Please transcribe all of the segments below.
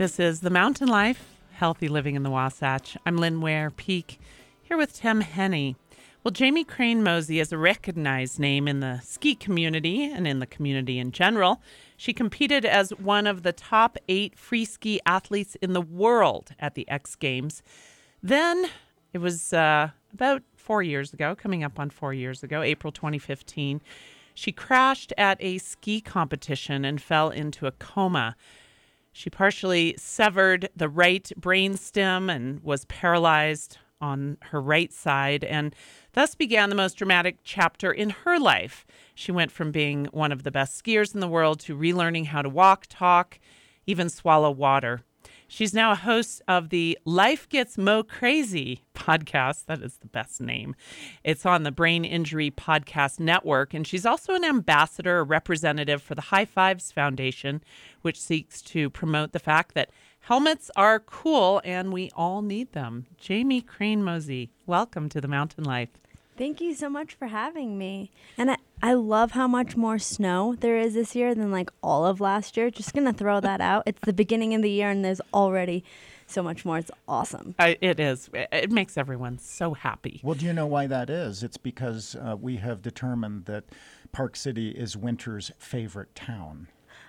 This is The Mountain Life, Healthy Living in the Wasatch. I'm Lynn Ware Peak, here with Tim Henney. Well, Jamie Crane Mosey is a recognized name in the ski community and in the community in general. She competed as one of the top 8 free ski athletes in the world at the X Games. Then, it was about 4 years ago, coming up on 4 years ago, April 2015, she crashed at a ski competition and fell into a coma. She partially severed the right brainstem and was paralyzed on her right side, and thus began the most dramatic chapter in her life. She went from being one of the best skiers in the world to relearning how to walk, talk, even swallow water. She's now a host of the Life Gets Mo Crazy podcast. That is the best name. It's on the Brain Injury Podcast Network. And she's also an ambassador, a representative for the High Fives Foundation, which seeks to promote the fact that helmets are cool and we all need them. Jamie Crane Mosey, welcome to The Mountain Life. Thank you so much for having me. And I love how much more snow there is this year than like all of last year. Just going to throw that out. It's the beginning of the year and there's already so much more. It's awesome. It is. It makes everyone so happy. Well, do you know why that is? It's because we have determined that Park City is winter's favorite town.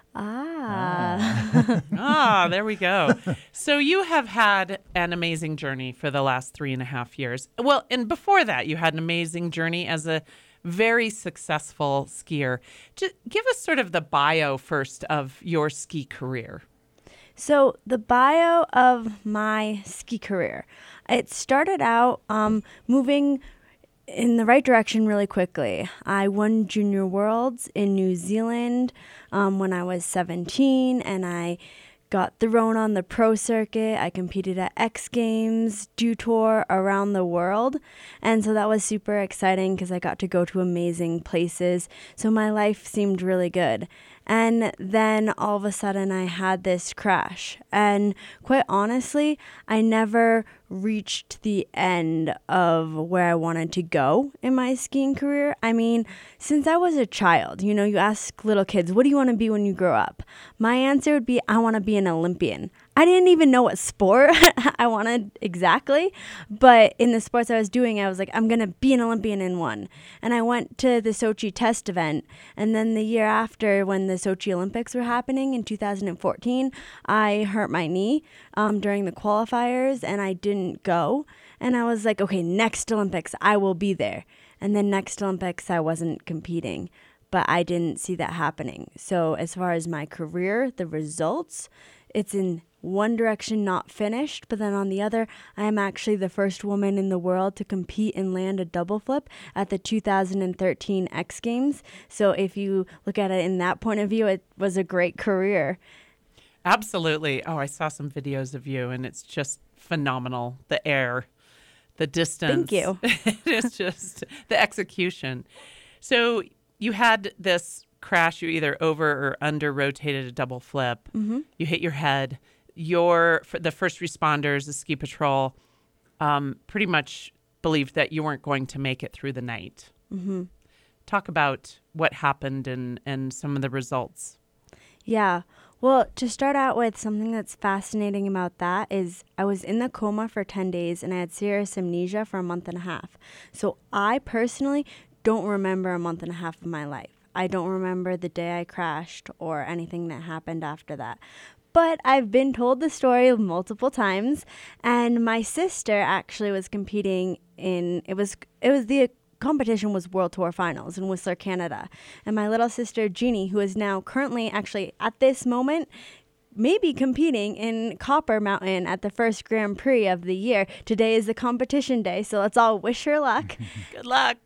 There we go. So you have had an amazing journey for the last 3.5 years. Well, and before that, you had an amazing journey as a very successful skier. Just give us sort of the bio first of your ski career. So the bio of my ski career, it started out moving in the right direction really quickly. I won Junior Worlds in New Zealand when I was 17, and I got thrown on the pro circuit. I competed at X Games, Dew Tour around the world, and so that was super exciting because I got to go to amazing places. So my life seemed really good. And then all of a sudden I had this crash. And quite honestly, I never reached the end of where I wanted to go in my skiing career. I mean, since I was a child, you ask little kids, what do you want to be when you grow up? My answer would be, I want to be an Olympian. I didn't even know what sport I wanted exactly, but in the sports I was doing, I was like, I'm going to be an Olympian in one. And I went to the Sochi test event, and then the year after, when the Sochi Olympics were happening in 2014, I hurt my knee during the qualifiers, and I didn't go. And I was like, okay, next Olympics, I will be there. And then next Olympics, I wasn't competing, but I didn't see that happening. So as far as my career, the results, it's in one direction, not finished, but then on the other, I am actually the first woman in the world to compete and land a double flip at the 2013 X Games. So if you look at it in that point of view, it was a great career. Absolutely. Oh, I saw some videos of you, and it's just phenomenal. The air, the distance. Thank you. It's just the execution. So you had this crash. You either over or under rotated a double flip. Mm-hmm. You hit your head. The first responders, the ski patrol, pretty much believed that you weren't going to make it through the night. Mm-hmm. Talk about what happened and some of the results. Yeah. Well, to start out with, something that's fascinating about that is I was in the coma for 10 days and I had serious amnesia for a month and a half. So I personally don't remember a month and a half of my life. I don't remember the day I crashed or anything that happened after that. But I've been told the story multiple times, and my sister actually was competing in, the competition was World Tour Finals in Whistler, Canada. And my little sister, Jeannie, who is now currently actually at this moment maybe competing in Copper Mountain at the first Grand Prix of the year. Today is the competition day, so let's all wish her luck. Good luck.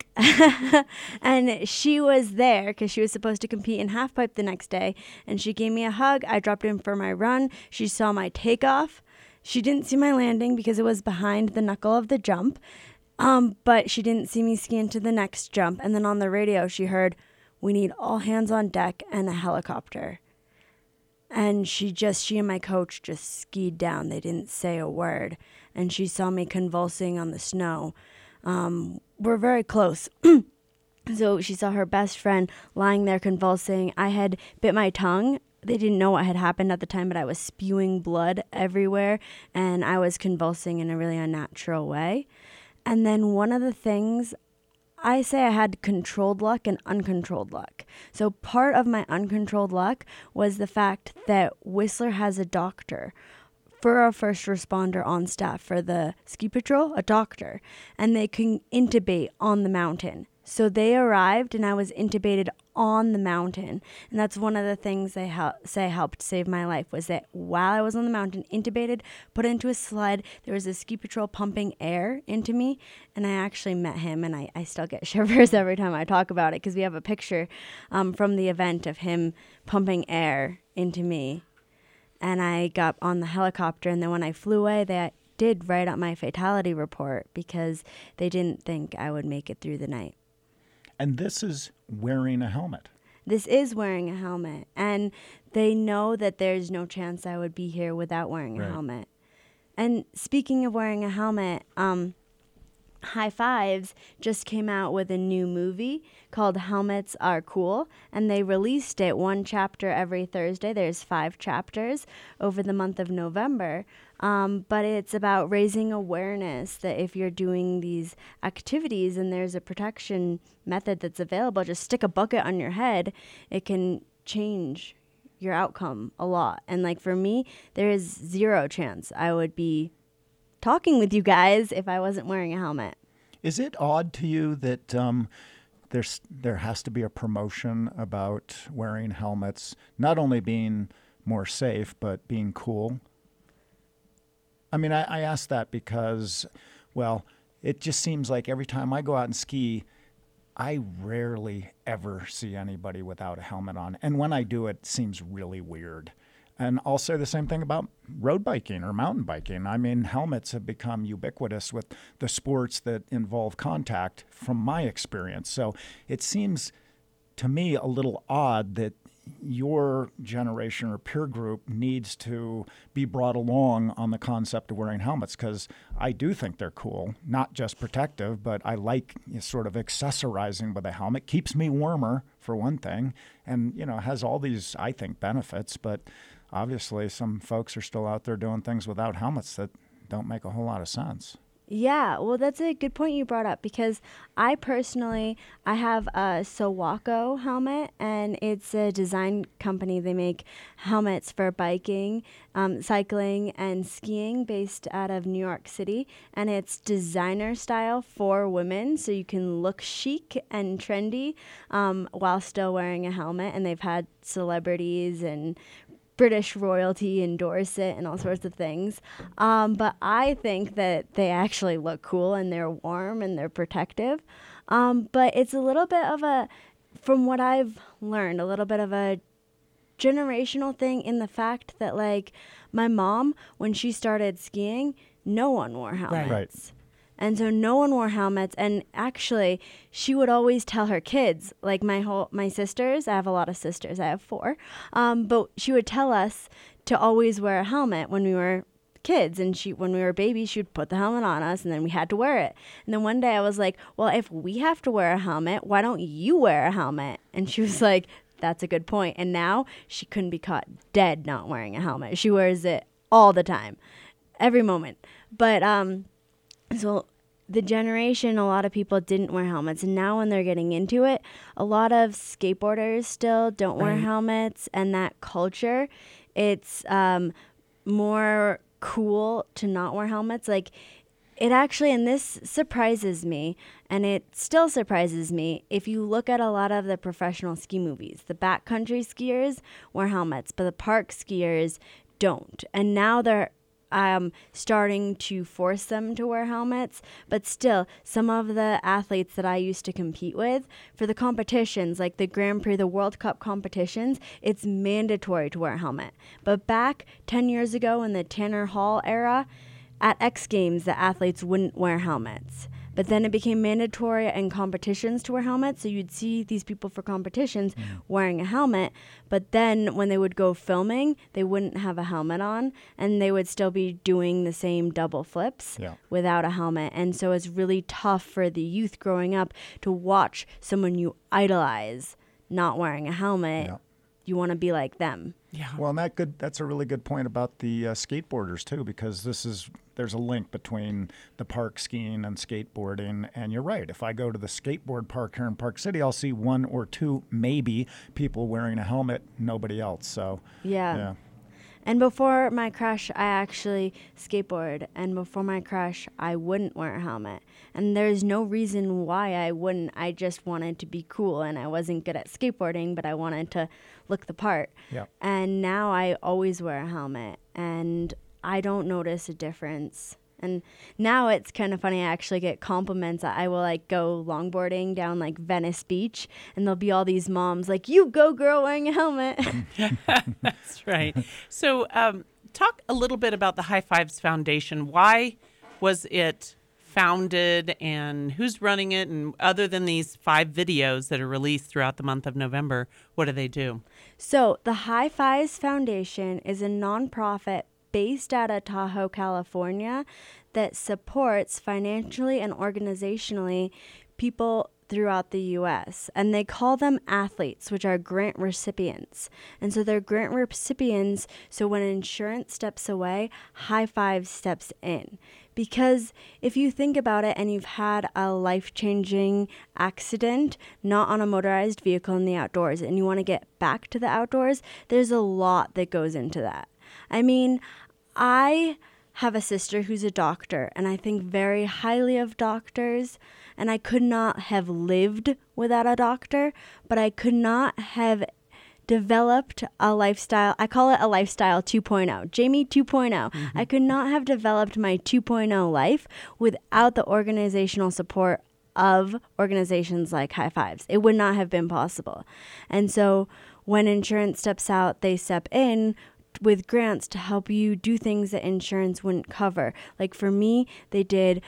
And she was there because she was supposed to compete in halfpipe the next day, and she gave me a hug. I dropped in for my run. She saw my takeoff. She didn't see my landing because it was behind the knuckle of the jump, but she didn't see me ski into the next jump. And then on the radio, she heard, "We need all hands on deck and a helicopter." And she and my coach just skied down. They didn't say a word. And she saw me convulsing on the snow. We're very close. So she saw her best friend lying there convulsing. I had bit my tongue they didn't know what had happened at the time, but I was spewing blood everywhere and I was convulsing in a really unnatural way. And then one of the things, I say I had controlled luck and uncontrolled luck. So part of my uncontrolled luck was the fact that Whistler has a doctor for a first responder on staff for the ski patrol, a doctor, and they can intubate on the mountain. So they arrived and I was intubated on the mountain. And that's one of the things they say helped save my life, was that while I was on the mountain, intubated, put into a sled, there was a ski patrol pumping air into me. And I actually met him, and I still get shivers every time I talk about it, because we have a picture from the event of him pumping air into me. And I got on the helicopter, and then when I flew away, they did write up my fatality report because they didn't think I would make it through the night. And this is wearing a helmet. This is wearing a helmet. And they know that there's no chance I would be here without wearing a helmet. And speaking of wearing a helmet, High Fives just came out with a new movie called Helmets Are Cool, and they released it one chapter every Thursday. There's 5 chapters over the month of November, but it's about raising awareness that if you're doing these activities and there's a protection method that's available, just stick a bucket on your head, it can change your outcome a lot. And like for me, there is 0 chance I would be talking with you guys if I wasn't wearing a helmet. Is it odd to you that there has to be a promotion about wearing helmets, not only being more safe, but being cool? I mean, I ask that because, well, it just seems like every time I go out and ski, I rarely ever see anybody without a helmet on. And when I do, it seems really weird. And I'll say the same thing about road biking or mountain biking. I mean, helmets have become ubiquitous with the sports that involve contact from my experience. So it seems to me a little odd that your generation or peer group needs to be brought along on the concept of wearing helmets, because I do think they're cool, not just protective, but I like sort of accessorizing with a helmet. Keeps me warmer, for one thing, and, has all these, I think, benefits, but obviously some folks are still out there doing things without helmets that don't make a whole lot of sense. Yeah, well, that's a good point you brought up, because I have a Sowako helmet, and it's a design company. They make helmets for biking, cycling, and skiing based out of New York City, and it's designer style for women, so you can look chic and trendy while still wearing a helmet, and they've had celebrities and British royalty endorse it and all sorts of things. But I think that they actually look cool and they're warm and they're protective. But it's a little bit of from what I've learned, a little bit of a generational thing in the fact that, like, my mom, when she started skiing, no one wore helmets. Right. And so no one wore helmets. And actually, she would always tell her kids, like my sisters, I have a lot of sisters, I have 4, but she would tell us to always wear a helmet when we were kids. And when we were babies, she would put the helmet on us, and then we had to wear it. And then one day I was like, well, if we have to wear a helmet, why don't you wear a helmet? And she was like, that's a good point. And now she couldn't be caught dead not wearing a helmet. She wears it all the time, every moment. But so the generation, a lot of people didn't wear helmets. And now when they're getting into it, a lot of skateboarders still don't wear helmets. And that culture, it's more cool to not wear helmets. Like, it actually, and this surprises me, and it still surprises me, if you look at a lot of the professional ski movies, the backcountry skiers wear helmets, but the park skiers don't. And now they're starting to force them to wear helmets, but still, some of the athletes that I used to compete with, for the competitions, like the Grand Prix, the World Cup competitions, it's mandatory to wear a helmet. But back 10 years ago in the Tanner Hall era, at X Games, the athletes wouldn't wear helmets. But then it became mandatory in competitions to wear helmets. So you'd see these people for competitions wearing a helmet. But then when they would go filming, they wouldn't have a helmet on. And they would still be doing the same double flips without a helmet. And so it's really tough for the youth growing up to watch someone you idolize not wearing a helmet you want to be like them. Yeah. Well, and that's a really good point about the skateboarders too, because there's a link between the park skiing and skateboarding. And you're right. If I go to the skateboard park here in Park City, I'll see one or two, maybe, people wearing a helmet, nobody else. So, Yeah. And before my crash, I actually skateboard. And before my crash, I wouldn't wear a helmet. And there's no reason why I wouldn't. I just wanted to be cool. And I wasn't good at skateboarding, but I wanted to look the part. Yeah. And now I always wear a helmet. And I don't notice a difference. And now it's kind of funny. I actually get compliments. I will like go longboarding down like Venice Beach, and there'll be all these moms like, "You go, girl, wearing a helmet." That's right. So talk a little bit about the High Fives Foundation. Why was it founded, and who's running it? And other than these 5 videos that are released throughout the month of November, what do they do? So the High Fives Foundation is a nonprofit based out of Tahoe, California, that supports financially and organizationally people throughout the U.S. And they call them athletes, which are grant recipients. And so they're grant recipients, so when insurance steps away, High Fives steps in. Because if you think about it and you've had a life-changing accident, not on a motorized vehicle in the outdoors, and you want to get back to the outdoors, there's a lot that goes into that. I mean, I have a sister who's a doctor, and I think very highly of doctors, and I could not have lived without a doctor, but I could not have developed a lifestyle. I call it a lifestyle 2.0, Jamie 2.0. Mm-hmm. I could not have developed my 2.0 life without the organizational support of organizations like High Fives. It would not have been possible. And so when insurance steps out, they step in with grants to help you do things that insurance wouldn't cover. Like for me, they did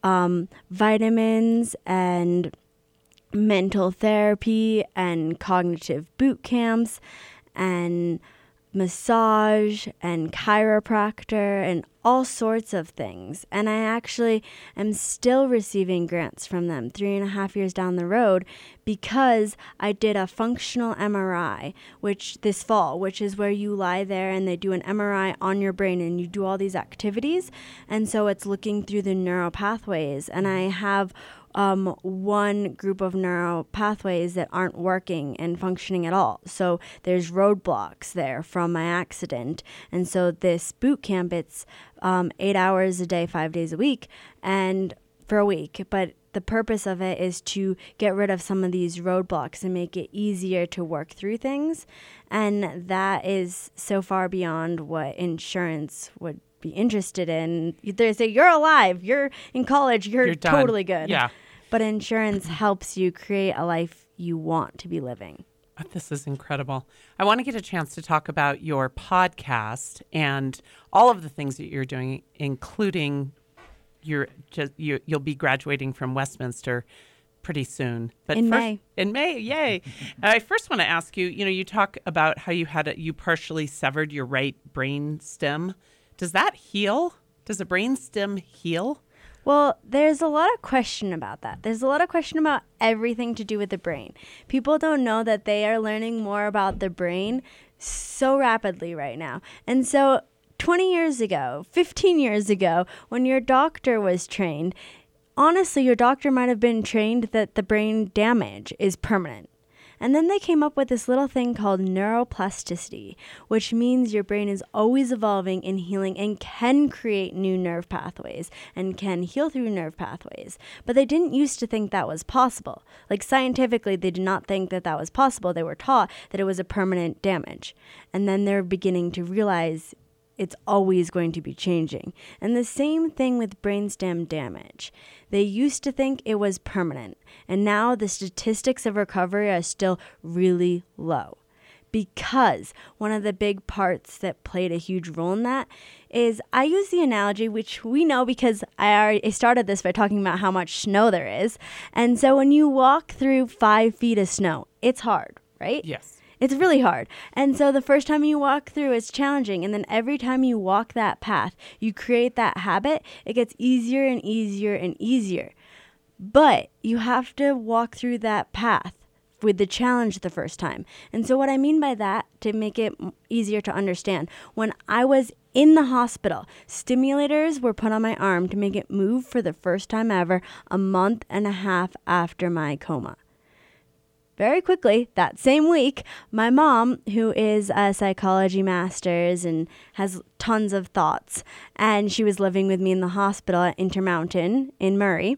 vitamins and mental therapy and cognitive boot camps and massage and chiropractor and all sorts of things. And I actually am still receiving grants from them 3.5 years down the road because I did a functional MRI, this fall, which is where you lie there and they do an MRI on your brain and you do all these activities. And so it's looking through the neural pathways. And I have one group of neural pathways that aren't working and functioning at all. So there's roadblocks there from my accident. And so this boot camp, it's 8 hours a day, 5 days a week, and for a week. But the purpose of it is to get rid of some of these roadblocks and make it easier to work through things. And that is so far beyond what insurance would be interested in. They say, you're alive, you're in college, you're totally good. Yeah. But insurance helps you create a life you want to be living. This is incredible. I want to get a chance to talk about your podcast and all of the things that you're doing, including you'll be graduating from Westminster pretty soon. But in May. In May, yay. I first want to ask you, you talk about how you partially severed your right brain stem. Does that heal? Does a brain stem heal? Well, there's a lot of question about that. There's a lot of question about everything to do with the brain. People don't know that they are learning more about the brain so rapidly right now. And so 20 years ago, 15 years ago, when your doctor was trained, honestly, your doctor might have been trained that the brain damage is permanent. And then they came up with this little thing called neuroplasticity, which means your brain is always evolving and healing and can create new nerve pathways and can heal through nerve pathways. But they didn't used to think that was possible. Like scientifically, they did not think that was possible. They were taught that it was a permanent damage. And then they're beginning to realize it's always going to be changing. And the same thing with brainstem damage. They used to think it was permanent, and now the statistics of recovery are still really low. Because one of the big parts that played a huge role in that is, I use the analogy, which we know because I started this by talking about how much snow there is. And so when you walk through 5 feet of snow, it's hard, right? Yes. It's really hard. And so the first time you walk through, it's challenging. And then every time you walk that path, you create that habit. It gets easier and easier and easier. But you have to walk through that path with the challenge the first time. And so what I mean by that, to make it easier to understand, when I was in the hospital, stimulators were put on my arm to make it move for the first time ever a month and a half after my coma. Very quickly, that same week, my mom, who is a psychology master's and has tons of thoughts, and she was living with me in the hospital at Intermountain in Murray,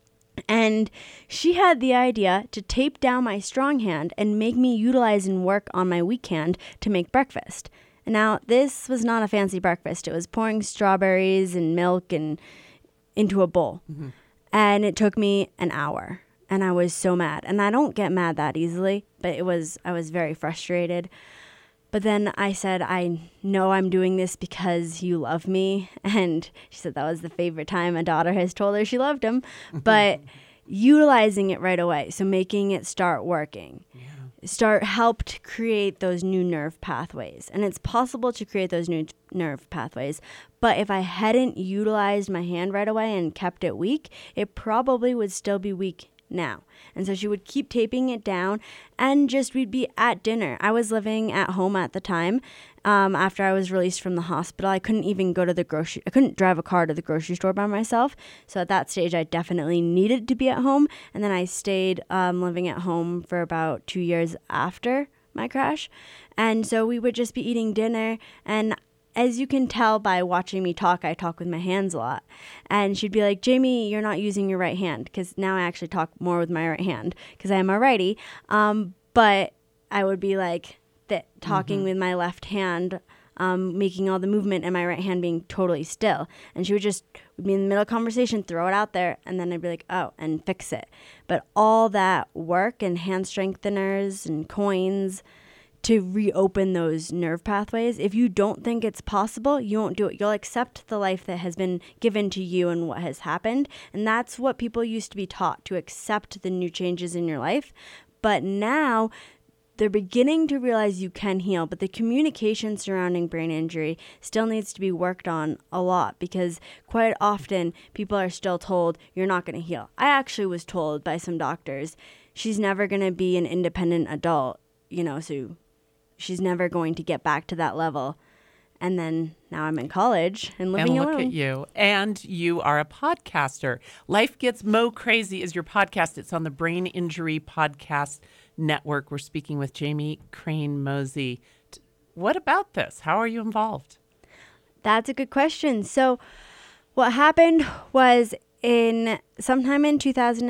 and she had the idea to tape down my strong hand and make me utilize and work on my weak hand to make breakfast. And now, this was not a fancy breakfast. It was pouring strawberries and milk and into a bowl. Mm-hmm. And it took me an hour. And I was so mad. And I don't get mad that easily, but I was very frustrated. But then I said, I know I'm doing this because you love me. And she said that was the favorite time a daughter has told her she loved him. But utilizing it right away, so making it start working, helped create those new nerve pathways. And it's possible to create those new nerve pathways. But if I hadn't utilized my hand right away and kept it weak, it probably would still be weak now. And so she would keep taping it down, and we'd be at dinner. I was living at home at the time. After I was released from the hospital, I couldn't even go to I couldn't drive a car to the grocery store by myself. So at that stage, I definitely needed to be at home. And then I stayed living at home for about 2 years after my crash. And so we would just be eating dinner, and as you can tell by watching me talk, I talk with my hands a lot. And she'd be like, Jamie, you're not using your right hand, because now I actually talk more with my right hand because I am a righty. But I would be like talking with my left hand, making all the movement, and my right hand being totally still. And she would be in the middle of conversation, throw it out there, and then I'd be like, oh, and fix it. But all that work and hand strengtheners and coins to reopen those nerve pathways. If you don't think it's possible, you won't do it. You'll accept the life that has been given to you and what has happened. And that's what people used to be taught, to accept the new changes in your life. But now they're beginning to realize you can heal, but the communication surrounding brain injury still needs to be worked on a lot, because quite often people are still told you're not going to heal. I actually was told by some doctors, she's never going to be an independent adult, so she's never going to get back to that level. And then now I'm in college and living alone. And look at you. And you are a podcaster. Life Gets Mo Crazy is your podcast. It's on the Brain Injury Podcast Network. We're speaking with Jamie Crane Mosey. What about this? How are you involved? That's a good question. So what happened was sometime in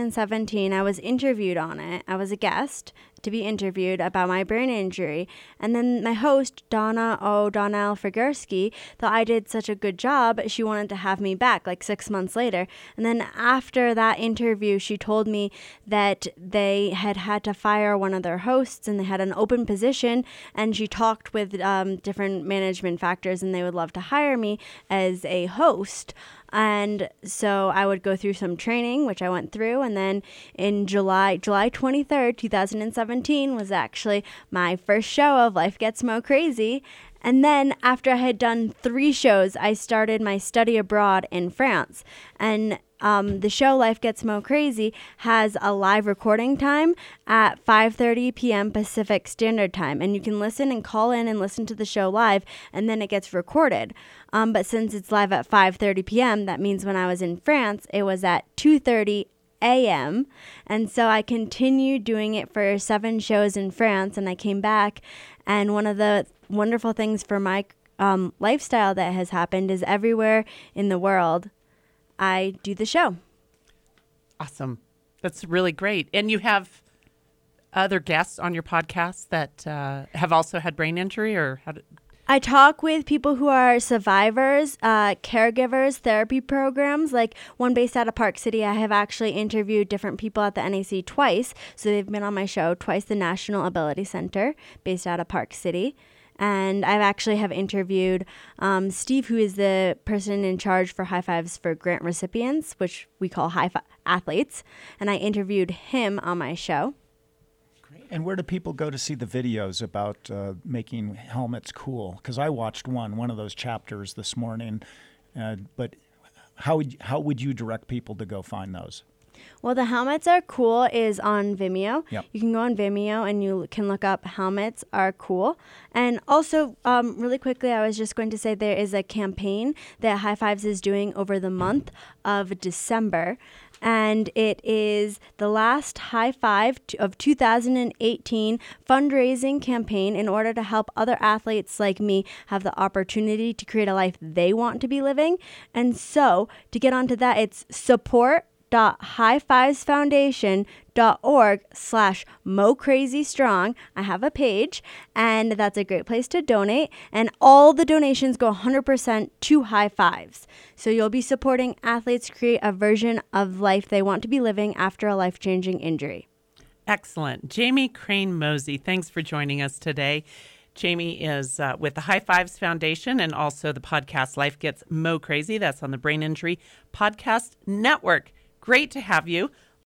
2017, I was interviewed on it. I was a guest to be interviewed about my brain injury. And then my host, Donnell Figursky, thought I did such a good job, she wanted to have me back 6 months later. And then after that interview, she told me that they had to fire one of their hosts and they had an open position. And she talked with different management factors, and they would love to hire me as a host. And so I would go through some training, which I went through. And then in July 23rd, 2017 was actually my first show of Life Gets Mo Crazy. And then after I had done 3 shows, I started my study abroad in France. And the show Life Gets Mo Crazy has a live recording time at 5:30 p.m. Pacific Standard Time. And you can listen and call in and listen to the show live, and then it gets recorded. But since it's live at 5:30 p.m., that means when I was in France, it was at 2:30 a.m. And so I continued doing it for 7 shows in France, and I came back. And one of the wonderful things for my lifestyle that has happened is everywhere in the world, I do the show. Awesome. That's really great. And you have other guests on your podcast that have also had brain injury, or how I talk with people who are survivors, caregivers, therapy programs, like one based out of Park City. I have actually interviewed different people at the NAC twice. So they've been on my show twice, the National Ability Center based out of Park City. And I've actually have interviewed Steve, who is the person in charge for high fives for grant recipients, which we call athletes. And I interviewed him on my show. And where do people go to see the videos about making helmets cool? Because I watched one of those chapters this morning. But how would you direct people to go find those? Well, the helmets are cool is on Vimeo. Yep. You can go on Vimeo and you can look up helmets are cool. And also, really quickly, I was just going to say there is a campaign that High Fives is doing over the month of December. And it is the last High Five of 2018 fundraising campaign in order to help other athletes like me have the opportunity to create a life they want to be living. And so to get onto that, it's support.highfivesfoundation.org/MoCrazyStrong. I have a page, and that's a great place to donate. And all the donations go 100% to High Fives. So you'll be supporting athletes create a version of life they want to be living after a life-changing injury. Excellent. Jamie Crane Mosey, thanks for joining us today. Jamie is with the High Fives Foundation and also the podcast Life Gets Mo Crazy. That's on the Brain Injury Podcast Network. Great to have you.